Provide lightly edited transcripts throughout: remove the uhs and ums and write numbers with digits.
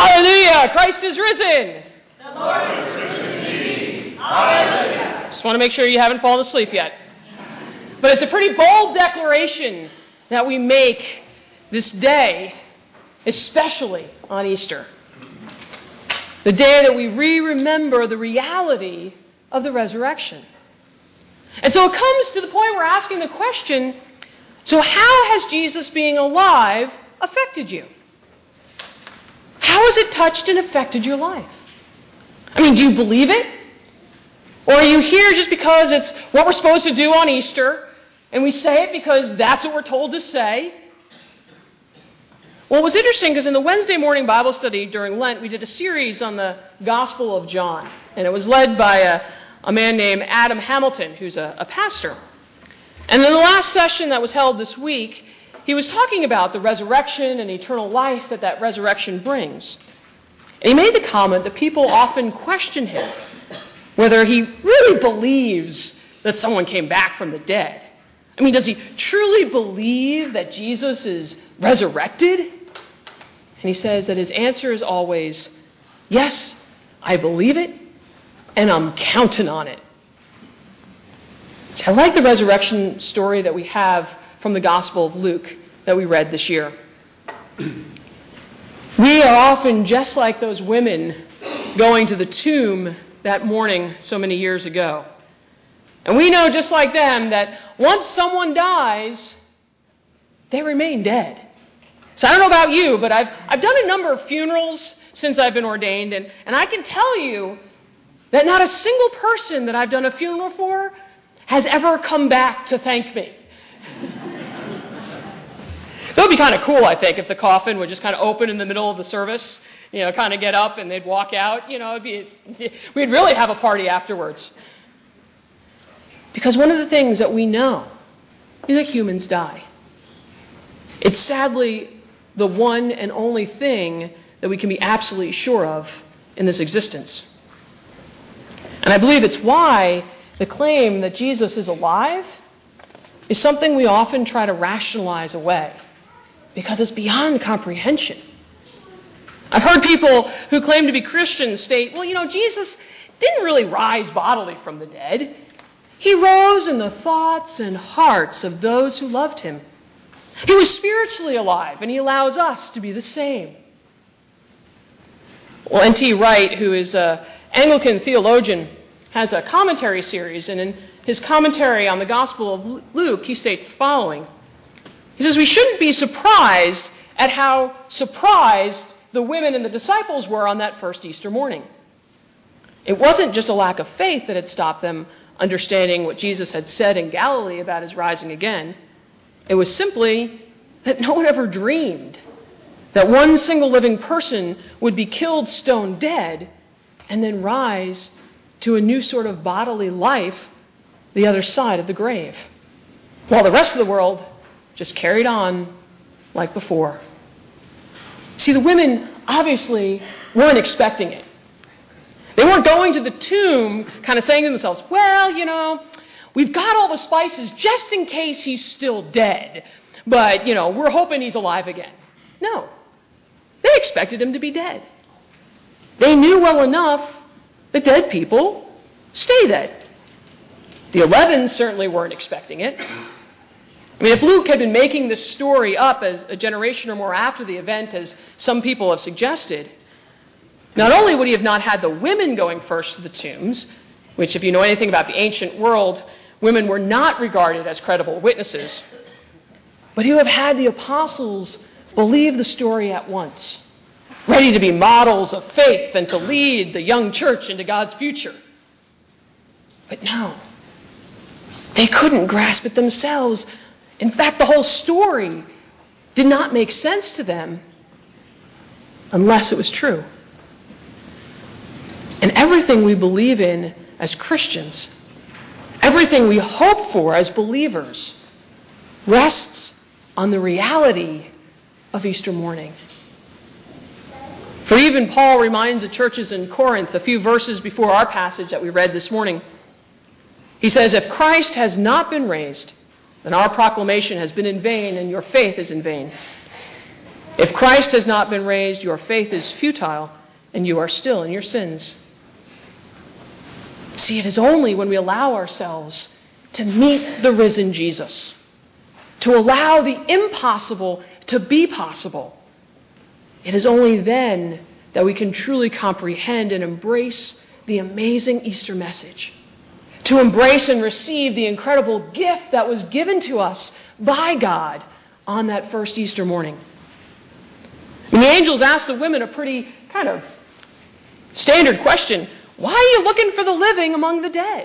Hallelujah! Christ is risen! The Lord is risen indeed. Hallelujah! Just want to make sure you haven't fallen asleep yet. But it's a pretty bold declaration that we make this day, especially on Easter. The day that we remember the reality of the resurrection. And so it comes to the point we're asking the question, so how has Jesus being alive affected you? How has it touched and affected your life? I mean, do you believe it? Or are you here just because it's what we're supposed to do on Easter, and we say it because that's what we're told to say? Well, it was interesting because in the Wednesday morning Bible study during Lent, we did a series on the Gospel of John, and it was led by a man named Adam Hamilton, who's a pastor. And in the last session that was held this week, he was talking about the resurrection and eternal life that resurrection brings. And he made the comment that people often question him whether he really believes that someone came back from the dead. I mean, does he truly believe that Jesus is resurrected? And he says that his answer is always, yes, I believe it, and I'm counting on it. See, I like the resurrection story that we have from the Gospel of Luke that we read this year. We are often just like those women going to the tomb that morning so many years ago. And we know just like them that once someone dies, they remain dead. So I don't know about you, but I've done a number of funerals since I've been ordained, and I can tell you that not a single person that I've done a funeral for has ever come back to thank me. That would be kind of cool, I think, if the coffin would just kind of open in the middle of the service, kind of get up and they'd walk out. We'd really have a party afterwards. Because one of the things that we know is that humans die. It's sadly the one and only thing that we can be absolutely sure of in this existence. And I believe it's why the claim that Jesus is alive is something we often try to rationalize away, because it's beyond comprehension. I've heard people who claim to be Christians state, well, Jesus didn't really rise bodily from the dead. He rose in the thoughts and hearts of those who loved him. He was spiritually alive, and he allows us to be the same. Well, N.T. Wright, who is an Anglican theologian, has a commentary series, and in his commentary on the Gospel of Luke, he states the following. He says, we shouldn't be surprised at how surprised the women and the disciples were on that first Easter morning. It wasn't just a lack of faith that had stopped them understanding what Jesus had said in Galilee about his rising again. It was simply that no one ever dreamed that one single living person would be killed stone dead and then rise to a new sort of bodily life the other side of the grave, while the rest of the world just carried on like before. See, the women obviously weren't expecting it. They weren't going to the tomb kind of saying to themselves, well, we've got all the spices just in case he's still dead, but, we're hoping he's alive again. No. They expected him to be dead. They knew well enough that dead people stay dead. The 11 certainly weren't expecting it. I mean, if Luke had been making this story up as a generation or more after the event, as some people have suggested, not only would he have not had the women going first to the tombs, which, if you know anything about the ancient world, women were not regarded as credible witnesses, but he would have had the apostles believe the story at once, ready to be models of faith and to lead the young church into God's future. But no, they couldn't grasp it themselves. In fact, the whole story did not make sense to them unless it was true. And everything we believe in as Christians, everything we hope for as believers, rests on the reality of Easter morning. For even Paul reminds the churches in Corinth a few verses before our passage that we read this morning. He says, if Christ has not been raised, then our proclamation has been in vain and your faith is in vain. If Christ has not been raised, your faith is futile, and you are still in your sins. See, it is only when we allow ourselves to meet the risen Jesus, to allow the impossible to be possible, it is only then that we can truly comprehend and embrace the amazing Easter message, to embrace and receive the incredible gift that was given to us by God on that first Easter morning. And the angels asked the women a pretty kind of standard question. Why are you looking for the living among the dead?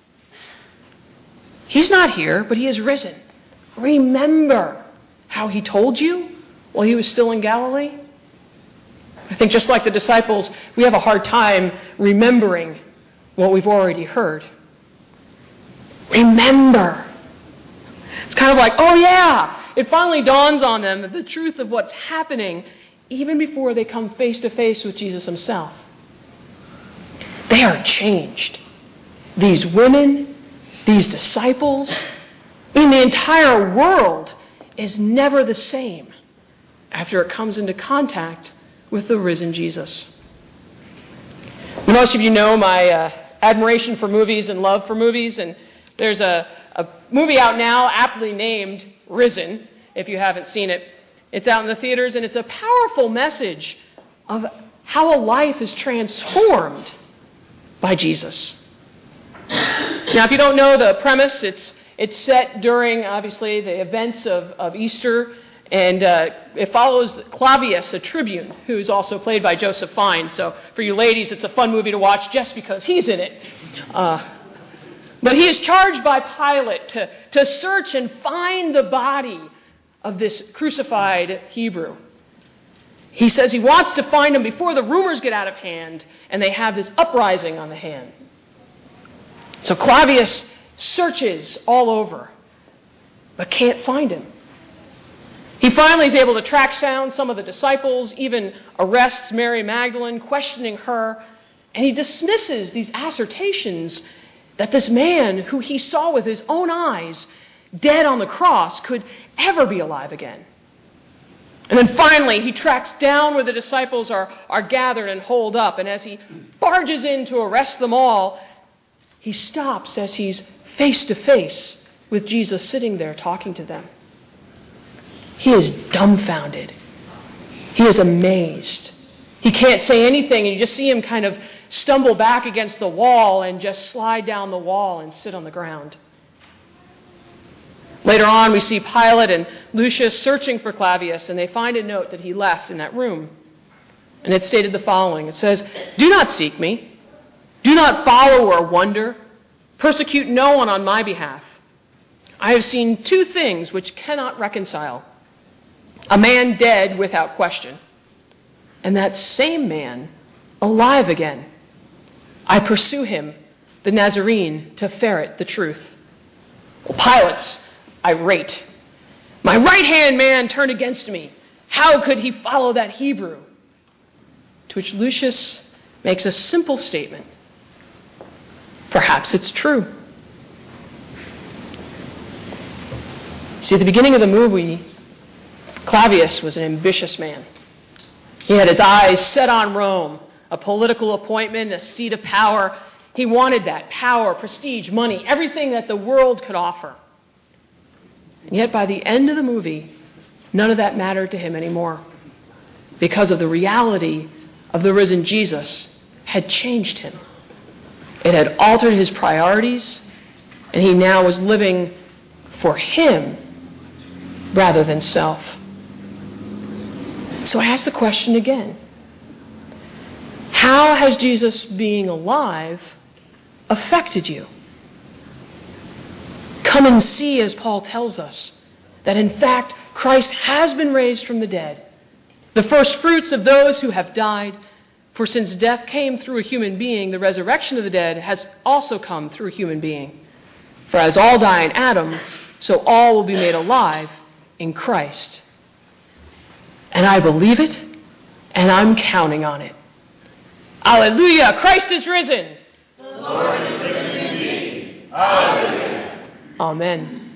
He's not here, but he is risen. Remember how he told you while he was still in Galilee? I think just like the disciples, we have a hard time remembering what we've already heard. Remember. It's kind of like, oh yeah, it finally dawns on them the truth of what's happening even before they come face to face with Jesus himself. They are changed. These women, these disciples, the entire world is never the same after it comes into contact with the risen Jesus. Most of you know my admiration for movies and love for movies, and there's a movie out now aptly named Risen, if you haven't seen it. It's out in the theaters, and it's a powerful message of how a life is transformed by Jesus. Now, if you don't know the premise, it's set during, obviously, the events of Easter, and it follows Clavius, a tribune, who's also played by Joseph Fiennes. So for you ladies, it's a fun movie to watch just because he's in it. But he is charged by Pilate to search and find the body of this crucified Hebrew. He says he wants to find him before the rumors get out of hand and they have this uprising on the hand. So Clavius searches all over, but can't find him. He finally is able to track down some of the disciples, even arrests Mary Magdalene, questioning her, and he dismisses these assertions that this man who he saw with his own eyes, dead on the cross, could ever be alive again. And then finally, he tracks down where the disciples are gathered and holed up, and as he barges in to arrest them all, he stops as he's face to face with Jesus sitting there talking to them. He is dumbfounded. He is amazed. He can't say anything, and you just see him kind of stumble back against the wall and just slide down the wall and sit on the ground. Later on, we see Pilate and Lucius searching for Clavius, and they find a note that he left in that room. And it stated the following. It says, "Do not seek me. Do not follow or wonder. Persecute no one on my behalf. I have seen two things which cannot reconcile. A man dead without question, and that same man alive again. I pursue him, the Nazarene, to ferret the truth." Well, Pilate's irate. "My right-hand man turned against me. How could he follow that Hebrew?" To which Lucius makes a simple statement. Perhaps it's true. See, at the beginning of the movie, Clavius was an ambitious man. He had his eyes set on Rome, a political appointment, a seat of power. He wanted that power, prestige, money, everything that the world could offer. And yet by the end of the movie, none of that mattered to him anymore, because of the reality of the risen Jesus had changed him. It had altered his priorities, and he now was living for him rather than self. So I ask the question again. How has Jesus being alive affected you? Come and see, as Paul tells us, that in fact Christ has been raised from the dead, the first fruits of those who have died. For since death came through a human being, the resurrection of the dead has also come through a human being. For as all die in Adam, so all will be made alive in Christ. And I believe it, and I'm counting on it. Alleluia! Christ is risen! The Lord is risen indeed. Alleluia! Amen.